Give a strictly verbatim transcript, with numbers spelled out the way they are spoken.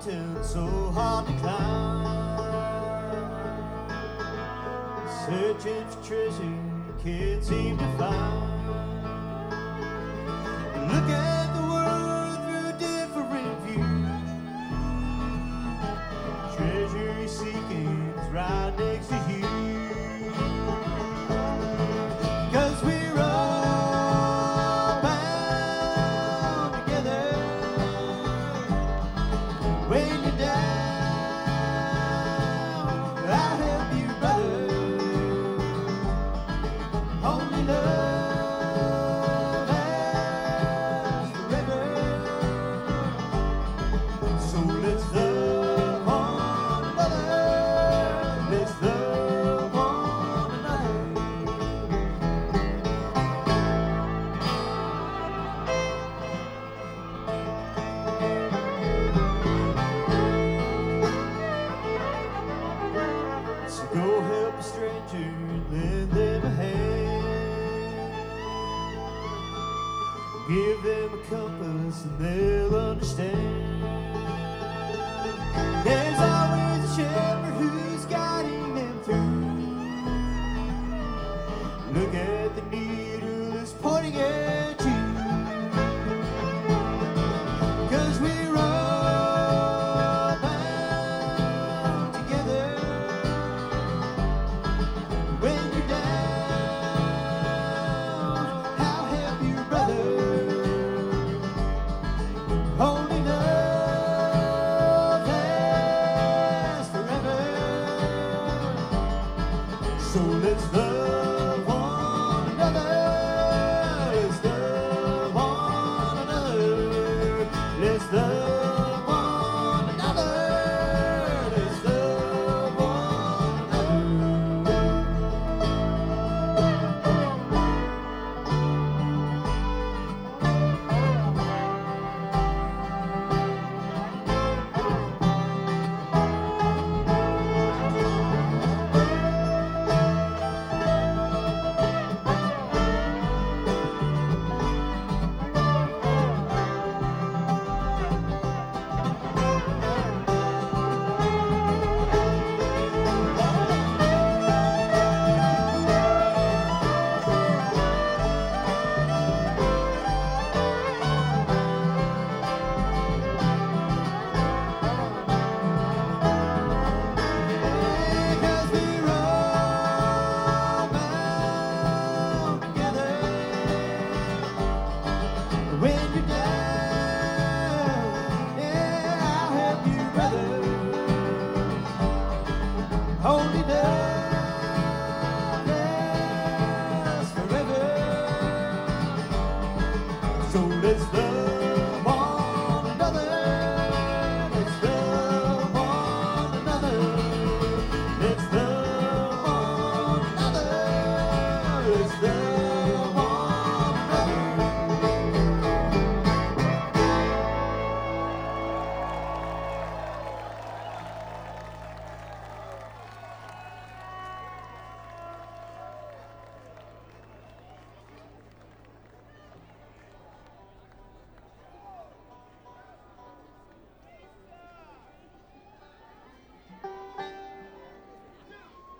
mountain so hard to climb, searching for treasure can't seem to find. Look at the world through a different view. Treasure you're seeking is right next to you. 'Cause we're all bound together. When you're down, I'll help you, brother. Only love lasts forever. So let's love one another. Let's love one another. So go help a stranger and lend them a hand. Give them a compass and they'll understand. There's always a shepherd who's guiding them through. Look at the needle that's pointing at you. 'Cause we're all bound together. When you're down, I'll help you, brother. Only love lasts forever. So let's love